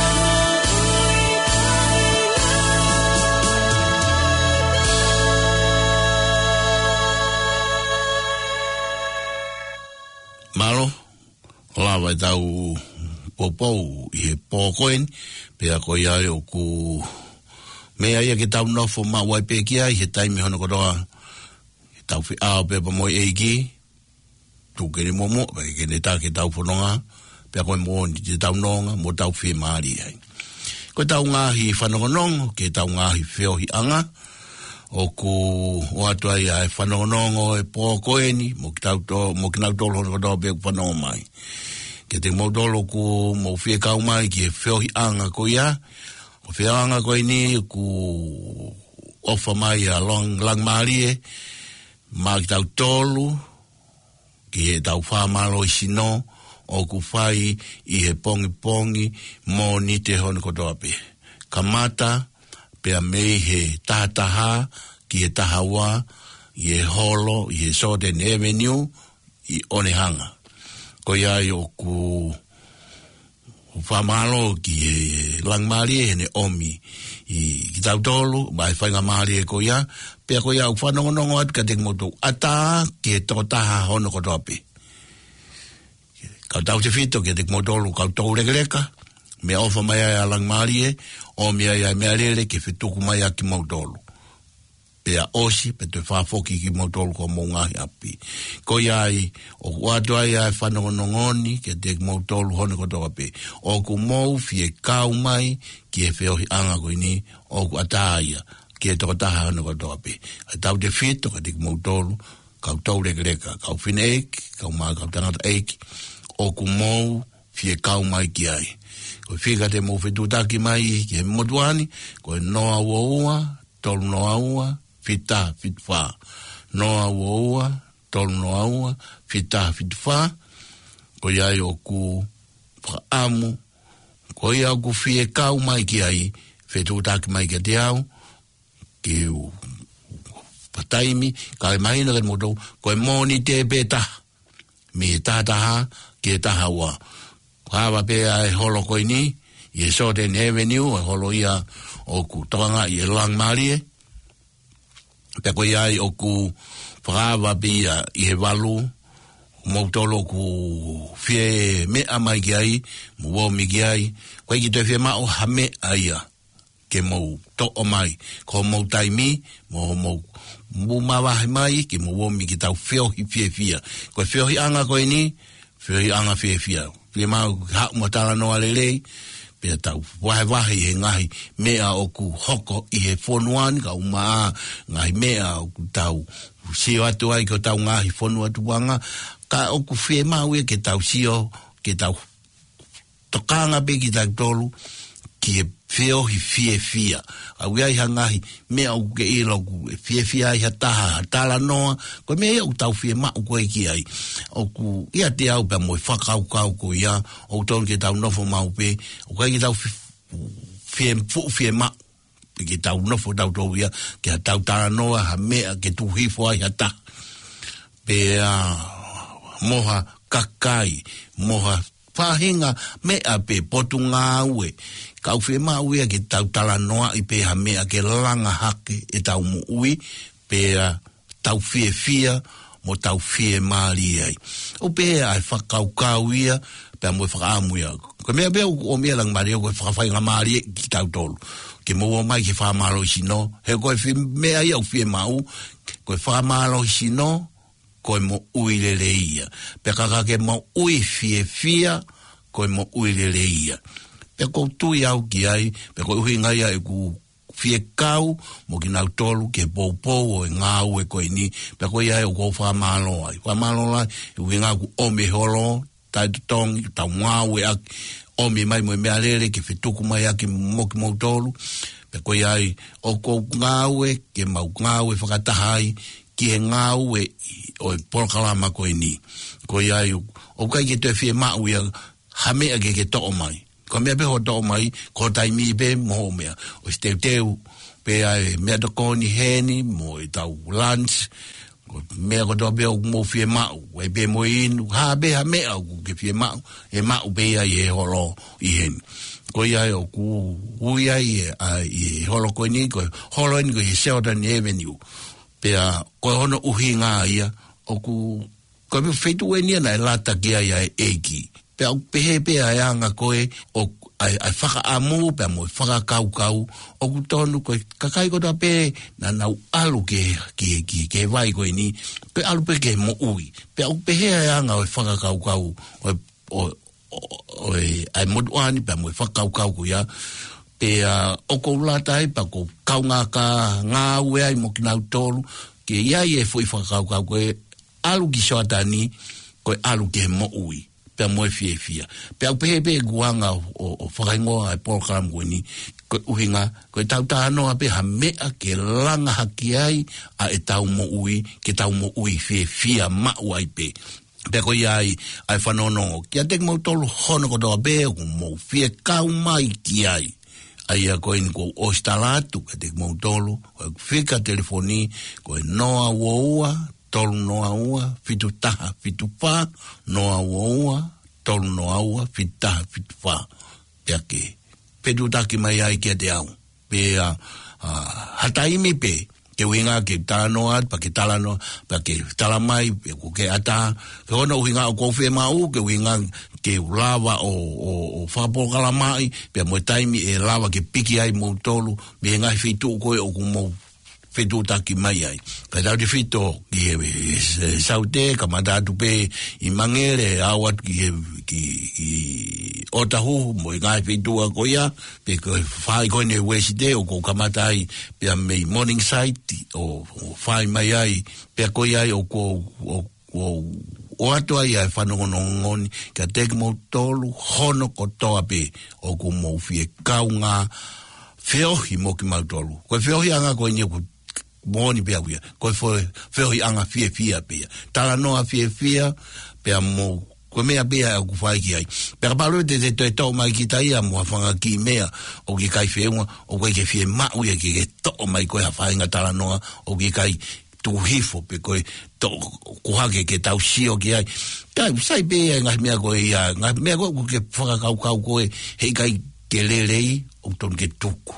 Malo, la vai tau popou I he pōkoen, pea ko ia o ku mea ia ke tau nofo ma wai pēkia I he taimi hono koroa tau whi ao pepa moi eiki, tu kere momo, pai kere tā ke tau whanonga, pea koe mo ni te tau nonga, mo tau whi maari ai. Koe tau ngāhi whanongonongo, ke tau ngāhi whiohi anga, o ku o atua ia e whanongonongo e pōkoeni, mo ki tau tō, mo ki nau tōlo hono koroa pea ku whanongo mai. Ke te mo tōlo ku mo whie kau mai ki e whiohi anga ko ia, o whiohi anga koe ni ku ofa mai a long lang maari e, ma ki tau tōlu, ki e tau whamalo I sino, o ku whai I he pongi pongi, mo ni te hono kotoa pe. Kamata, pea mei he tahataha, ki e tahawa, I e holo, I e Soden Avenue, I Onehanga. Ko ia I o ku whamalo ki e langmari e ne omi. I ki tau tolu, mai whainga maari e ko ia, pea ko ia u whanongonongo atu ka te motu ata ki e totaha hono kotoa pe. Kau tau te whito ki e te motolu kau tau regereka, me ofa mai ai a langmari e, o mea ia mea rere ki whituku mai a ki mautolu. pea osi, pe te whafoki ki motolu ko mo ngahi api. Ko iai, o kuatua ia e whanongonongoni, ke te motolu hone ko toka pe. O ku mou fie kau mai, ki e whiohi anga ko ini, o ku ataia, ki e toka taha hone ko toka pe. A tau te whito, ka te motolu, kau tau reka reka, kau whine eki, kau maa kau tangata eki, o ku mou fie kau mai ki ai. Ko whika te mou whitutaki mai, ki he motuani, ko e noa ua ua, tolu noa ua, fita, fitfa. Noa ua ua, tolu noa ua, fita, fitfa. Ko iai o ku whaamu, ko ia o ku fie kau mai ki ai, whitutaki mai ki te au, ki u pataimi, ka e mahina ke motou, ko e moni te peta, mi e tātaha, ki e taha ua. Hawa pea e holo koi ni, i e Southern Avenue, e holo ia o ku toanga i e Lang Marie, pe ko iai o ku whakawa pia i he walu, moutolo ku fie mea mai ki ai, muo mi ki ai, koe ki te fie mao ha mea ia, ke mou to o mai, ko mou taimi, mo mou mu mawahi mai, ki muo mi ki tau whiohi fie fia. Koe whiohi anga koe ni, whiohi anga fie fia. Fie mau hau matala noa lelei, pia tau wahe wahe he ngahi mea o ku hoko i he whonuani, ka umaa ngahi mea o ku tau sio atu ai ko tau ngahi whonu atu wanga, ka o ku whie mau e ke tau sio, ke tau tokanga pe ki tau tolu, ki e whiohi fie fia. Au iai ha ngahi mea o ke ilo ku fie fia i ha taha, tala noa, ko mea o tau fie mau koe ki ai. O ku ia te au pe moi whakau kau ko ia, o ton ke tau nofo mau pe, o kai ki tau fie fu fie mau, pe ki tau nofo tau tau ia, ke ha tau tala noa, ha mea ke tu hifo ai ha ta. Pe uh, moha kakai, moha whahinga mea pe potu ngā ue, kau whi mau ia ke tau tala noa i pe ha mea ke langa hake e tau mu ui, pe uh, tau fie fia, mo tau fie maari ai. O pe ai whakau kau ia, pe mo whakaamu ia. Ko mea bea o mea lang maari, o koe whakawhai ngā maari ki tau tolu. Ke mo mai ke whamaro i sino, he koe whi mea ia o fie mau, koe whamaro i sino, koe mo ui lele ia. Pe kaka ke mo ui fie fia, koe mo ui lele ia. Pe kou tui au ki ai, pe koe uhi ngai ai ku fie kau, mo ki nau tolu, ke pou pou o e ngā ue koe ni, pe koe ai o kou whamalo ai. Whamalo ai, uhi ngā ku ome holo, tai tutongi, tau ngā ue aki, ome mai mo e mea lere, ke whituku mai aki mo ki mou tolu, pe koe ai, o kou ngā ue, ke mau ngā ue whakatahai, ki he ngā ue, o e polokalama koe ni. Koe ai, o kai ke te fie mau ia, hamea ke ke to'o mai. Ko mea pe ho to'o mai, ko taimi pe moho mea. O si teu teu, pe ai mea tokoni heni, mo e tau lunch, ko mea ko to'a pe o mo fie mau, e pe mo inu, ha pe ha mea o ke fie mau, e mau pe ai e holo i heni. Ko iai o ku, ui ai e holo koe ni, ko holo ni ko he Southern Avenue. Pe a, ko hono uhi ngā ia, o ku, ko me whetu e nia na e lata ki ai ai eiki. Pe au pehe pe ai anga koe, o ai, ai whaka amu, pe mo whaka kau kau, o ku tonu koe, kakai ko ta pe, na nau alu ke, ke, ke, ke vai koe ni, pe alu pe ke mo ui. Pe au pehe ai anga o whaka kau kau, o, o, o, o ai moduani, pe mo whaka kau kau ko ia, pe uh, o kou latai, pa kou kau ngā ka ngā ue ai mo ki nau tolu, ke iai e fui whakakau kau koe, alu ki soatani, koe alu ke mo ui. Pe moe fie fia. Pe au pehe pe guanga o, o whakaingoa ai polokaram koe ni, koe uhinga, koe tau tānoa pe ha mea ke langa haki ai a e tau mo ui, ke tau mo ui fie fia mau ai pe. Pe koe ai, ai whanonongo. Kia tek mau tolu hono ko toa pe, ko mo fie kau mai ki ai. Ai a koe ni ko ostalatu, ka tek mau tolu, koe whika telefoni, koe noa woua, tolu noa ua, fitu taha, fitu pā, noa ua, tolu noa ua, fitu taha, fitu pā. Pea ke, petu taki mai ai kia te au. Pea, uh, hataimi pe, ke uhinga ke tala noa, pa ke tala noa, pa ke tala mai, pe ko ke ata, ke hona uhinga o kouwhe mau, ke uhinga ke lava o, o, o whapokala mai, pe mo taimi e lava ke piki ai mou tolu, me ngai fitu koe o ku mou fetu taki mai ai. Ka tau te fito ki e saute, ka matatu pe i mangere, awat ki ki otahu, mo i ngai fetua koia, pe ko whai koine weside, o ko kamatai pe a mei morning site, o whai mai ai, pe a koia ai, o ko, o o o ato ai ai whanongonongoni, ka teke mo tolu, hono ko toa pe, o ko mo fie kaunga, whiohi mo ki mau tolu. Koe whiohi anga koe nye ku mōni pia wia, koe whiohi anga fie fia pia. Tala noa fie fia, pia mo, koe mea pia au ku whai ki ai. Pia paru te te toi tau mai ki taia, mua whanga ki mea, o ki kai whieunga, o koe ke fie mau ia ki ke tō mai koe ha whainga tala noa, o ki kai tu hifo pe koe to kuhake ke tau sio ki ai. Kai sai pe ai ngai mea koe ia, ngai mea koe ke whakakau kau koe hei kai ke lelei o ton ke tuku.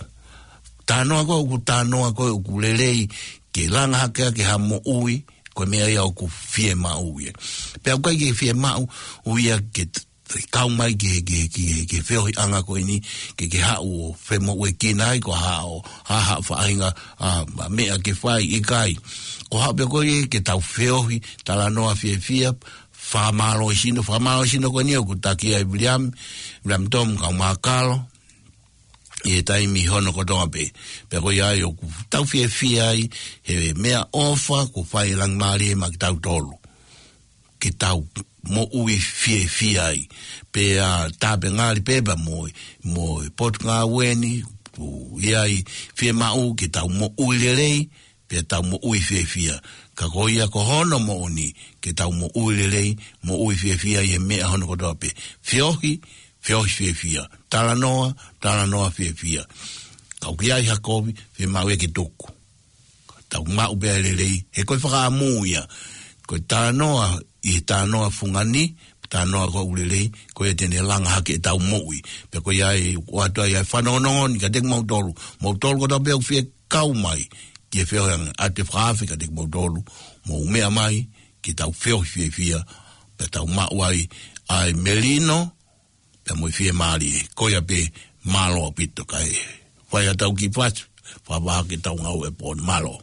Tānoa koe ku tānoa koe o ku lelei ke langa hakea ke ha mo ui, koe mea ia o ku fie mau ui. Pe au kai ke fie mau ui a ke kau mai ke ke ke ke whiohi anga koe ni ke ke hau o whemo ue kinai ko hao ha ha whainga a mea ke whai i kai. Ko hau pe koe ke tau whiohi tala noa fie fia whamaro i sino, whamaro i sino koe ni o ku taki ai William, William Tom kau mākalo, i e taimi hono ko tonga pe. Pe koe ai o ku tau fie fia ai, he mea ofa ku whai lang maari e ma ki tau tolu. Ke tau mo ui fie fie ai. Pe a tape ngāri pepa mo, mo pot ngā weni, iai fie mau ke tau mo ui lerei, pe tau mo ui fie fie. Ka koia ko hono mo oni, ke tau mo ui lerei, mo ui fie fie i e mea hono ko tope. Fiohi, fiohi fie fie. Tala noa, tala noa fie fie. Kau ki ai hakovi, fie mau e ke tuku. Tau mau bea lerei, he koe whakaamuia. Koe tala noa, i tā noa fungani, tā noa ko ulelei, ko e tene langa hake e tau moui. Pe ko iai, o atua iai whanonongon, ka tek mautolu. Mautolu ko tau peo fie kau mai, ki e whio yang ate whaafi ka tek mautolu. Mo umea mai, ki tau whio fie fia, pe tau mau ai, ai melino, pe mo fie maari e. Ko ia pe malo pito ka e. Whai a tau ki patu, whawaha ki tau ngau e pon malo.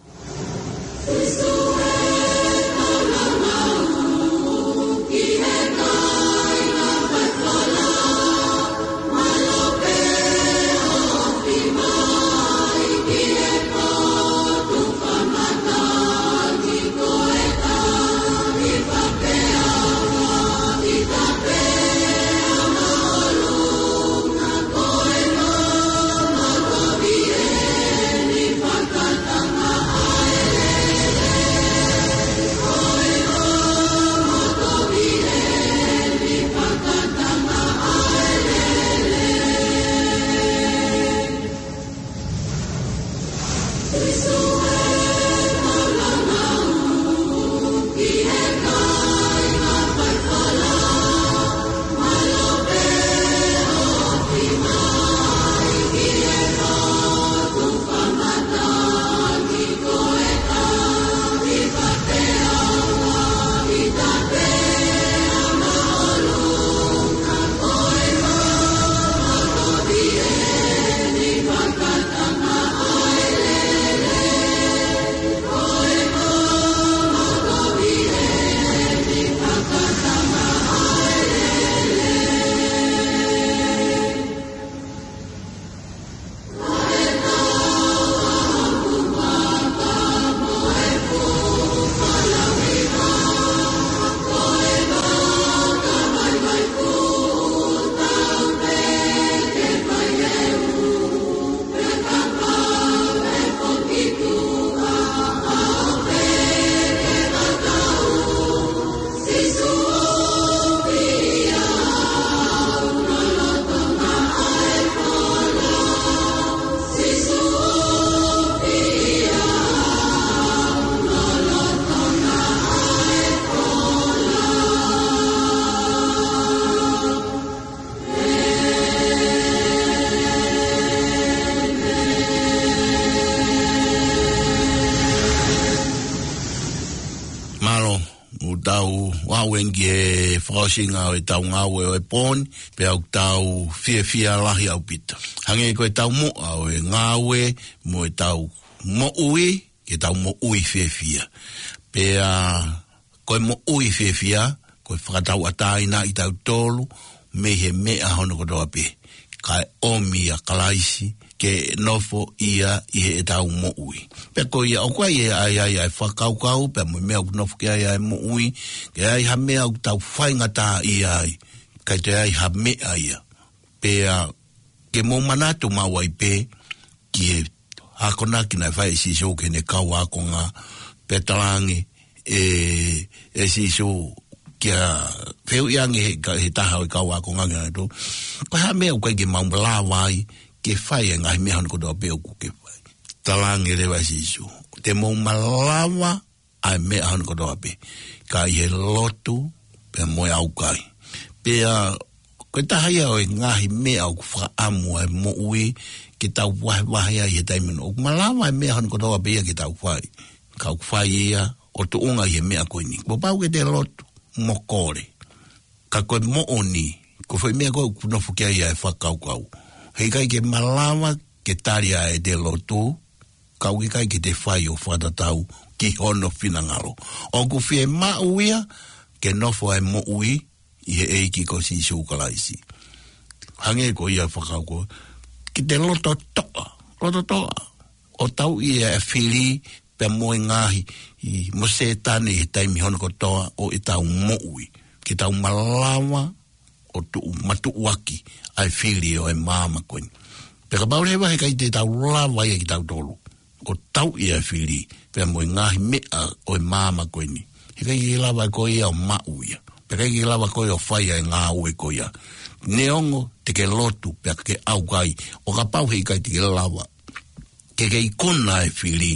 Wengi e whakaosinga o e tau ngāwe o e pōni, pe au tau fia fia lahi au pita. Hange koe tau mo au e ngāwe, mo e tau mo ui, ke tau mo ui whiawhia. Pea, koe mo ui whiawhia, koe whakatau ataina i tau tolu, me he mea hono kotoa pe. Kai omi a kalaisi, ke nofo ia i he tau mo ui. Pea koe ia, o koe ia ai ai ai whakaukau, pea mo mea nofo ke ai ai mo ui, ke ai ha mea u tau whaingata i ai, kai te ai ha mea ia. Pea, ke mo manatu mawai pe, ki he hakona ki nai whai si so ke ne kau ako ngā petalangi e, e si so kia wheu iangi he, he taha o kau ako ngā ngā tō. Koe ha mea ukai ke maumala wai ke whai e ngai mea hana kotoa peo ku ke whai. Talangi rewa si so. Te maumalawa ai mea hana kotoa pe. Ka i he lotu pe moe au kai. Pea koe taha ia o e ngahi mea o ku whaamu ai mo ui ki tau wahi wahi ai he taimino. O malawa e mea hana kotoa pe ia ki tau whai. Kau whai ia o tu unga i he mea koe ni. Ko pau ke te lotu mo kore. Ka koe mo oni. Ko whai mea koe kunofu kia ia e whakau kau. Hei kai ke malawa ke tari ai te lotu. Kau ki kai ke te whai o whatatau ki hono whinangaro. O ku whie mau ia ke nofo ai mo ui i he eiki ko si sukalaisi. Hange ko ia whakau ko. Ki te loto toa. Loto toa. O tau ia e whiri pe moe ngahi i mo se tane i taimi hono ko toa o i tau mo ui. Ki tau malawa o tu matu waki ai whiri o e māma koini. Peka paurewa he kai te tau lawa ia ki tau tolu. O tau ia e whiri pe moe ngahi mea o e māma koini. He kai ki lawa ko ia o mau ia. Peka ki lawa koe o whaia e ngā ue koe ia. Neongo te ke lotu pea ke au kai. O ka pau hei kai te ke lawa. Ke ke ikona e whiri.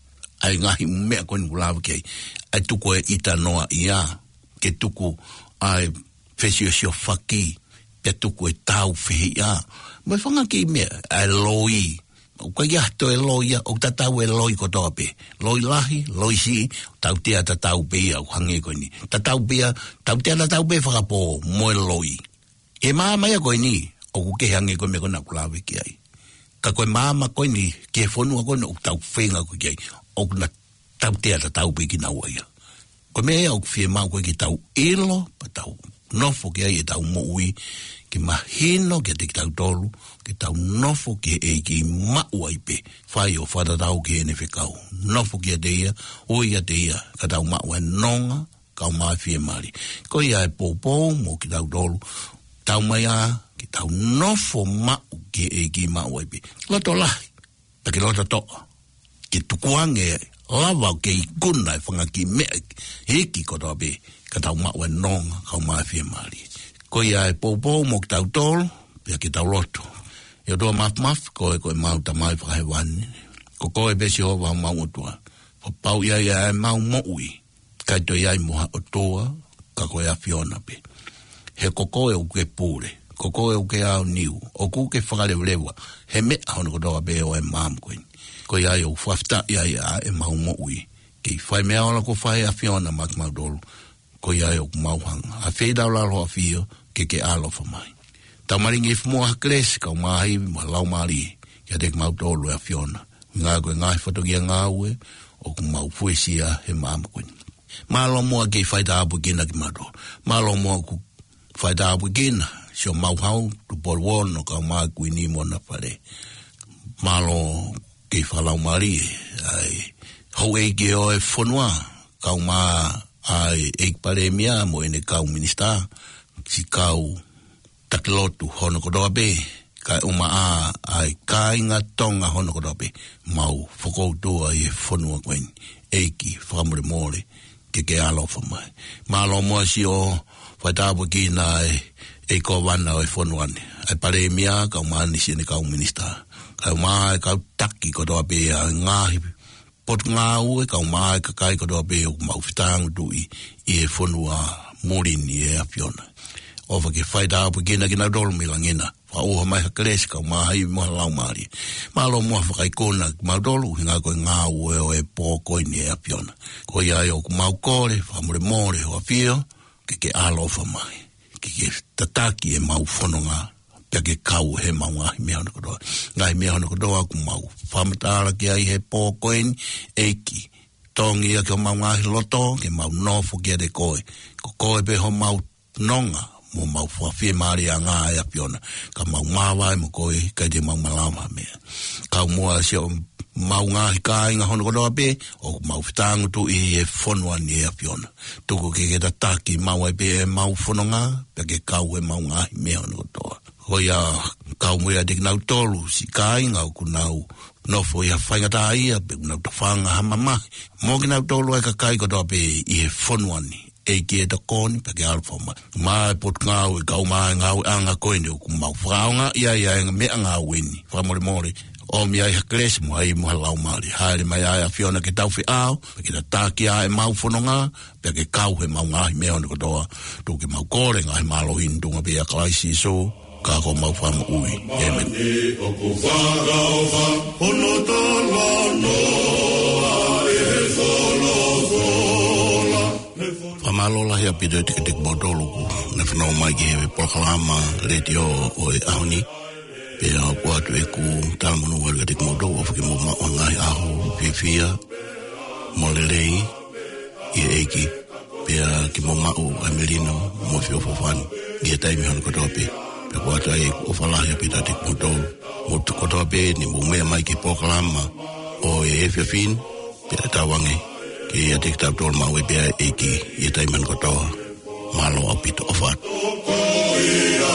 Ai ngahi mea koe ni lawa kei. Ai tuku e ita noa ia. Ke tuku ai whesio sio whaki. Pea tuku e tau whihi ia. Mai whanga ki mea. Ai loi. O kai ahto e loi ia. O tatau e loi kotoa pe. Loi lahi, loi si. Tau tea tatau pe ia. O hange koe ni. Tatau pe ia. Tau tea tatau pe whakapo. Moe loi. E maa mai a koe ni, o ku ke hange koe me koe na kulawe ki ai. Ka koe maa ma koe ni, ke whonua koe na o tau whenga koe ki ai, o ku na tau tea ta tau pe ki na ua ia. Koe mea o ku whie maa koe ki tau ilo, pa tau nofo ki ai e tau mo ui, ki mahino ki te ki tau tolu, ki tau nofo ki e ki mau ai pe, whai o whatatau ki e ne whekau. Nofo ki a te ia, ui a te ia, ka tau mau e nonga, kau maa whie mari. Koe ia e pōpō, mo ki tau tolu, tau mai a, ki tau nofo mau ki e ki mau ai pe. Loto lahi, pa ki loto toa. Ki tukuange lava ke i kuna e whanga ki mea hiki kotoa pe, ka tau mau e nonga, kau maa whie mari. Ko ia e pōpō mo ki tau tolu, pia ki tau loto. Ia toa maf maf, ko e koe mau ta mai whakahe wani. Ko koe besi hova mau o tua. Ko pau ia ia e mau mo ui. Kai to ia i moha o toa, ka koe a Fiona pe. He koko e uke pūre, koko e uke au niu, o kuke whakarewrewa, he mea hono kotoa be o e māma koini. Ko ia i o whafta ia ia e mau mo ui. Ki whai mea ola ko whai a Fiona mak maudolu, ko ia i o mauhanga. A whedau lalo a whio, ke ke alofa mai. Tau maringi fmoa hakres, kau mahi, ma lau mari, kia te maudolu a Fiona. Ngā koe ngai whatokia ngā ue, o ku mau fuesia he māma koini. Malo moa ke whai ta apu kina ki maudolu. Malo moa ku whai ta apu kina, sio mauhau, tu polwon, no kau maa kui ni mona whare. Malo ke whalau mari, ai, hau e ke o e whanua, kau maa, ai, eik pare mia, mo ene kau minista, si kau takilotu hono kodoa be, kai uma a, ai, kai ngā tonga hono kodoa be, mau whakoutua i e whanua koen, eiki, whakamure more, ke ke alofa mai. Malo moa si o, whaitapu ki nā e, e ko wana o e whanuane. Ai pare mia, kau maani si ene kau minista. Kau maa e kau taki kodoa be a ngāhi, pot ngā ue, kau maa e kakai kodoa be o mau whitangu tu i, i e whanua morini e a Fiona. Owa ke whaitapu ki nā ki nā dolu me langena. Wha oha mai hakaresi kau maa hei moha lau maari. Malo moha whakaikona ki mau dolu, hinga koe ngā ue o e pō koini e a Fiona. Ko ia e o ku mau kore, whamure more o a whio, ke ke alofa mai. Ke ke tataki e mau whanonga pia ke kau he maunga hi mea hana kodoa. Ngai mea hana kodoa ku mau whamatara ki ai he pōkoeni eiki. Tongi a ke o maunga hi loto, ke mau nofo ki a de koe. Ko koe pe ho mau nonga, mo mau whawhie maari a ngā e apiona. Ka mau mawai mo koe, kai te mau malama mea. Kau mua si o mau ngā hi kāi ngā hono kodoa pe, o mau whitangu tu i e whonua ni e apiona. Tuku ke ke ta taki mau ai pe e mau whono ngā, pe ke kau e mau ngā hi mea hono kodoa. Hoi a kau mua te kinau tolu, si kāi ngā ku nau nofo ia whaingata ia, pe kunau ta whanga hamamahi. Mō kinau tolu ai ka kai kodoa pe i e whonua ni. E ki e ta kōni, pa ke alfoma. Mai pot ngāu e kau mai ngāu e anga koini o kumau. Whakaonga ia ia e mea ngāu weni. Whakamore mori. O mi ai hakresi mo ai muha lau maari. Haere mai ai a whiona ke tauwhi au, pa ke ta tāki a e mau whanonga, pa ke kau he mau ngāhi mea honi kotoa. Tū ke mau kore ngāhi malo hini tunga pe a klaisi so, ka ko mau whama ui. Amen. O ku whakaoha, ono tala noa e solo sola. Whamalola hea pito e tiki tiki motoluku, ne whanau mai ki hewe Pokalama radio o e ahoni. Pea kua tu e ku talamunu wari ka tiki motolu, o whaki mo maua ngai aho, whiwhia, molelei, i eiki. Pea ki mo mau a melino, mo whio whawhani, i e taimi hana kotoa pe. Pea kua tu e o whalahi a pita tiki motolu. Mo tu kotoa pe ni mo mea mai ki Pokalama o e e whiawhin, pea tawange. Ki a te kitau tōl mau e pia e ki i e taiman kotoa. Malo a pito o whāt.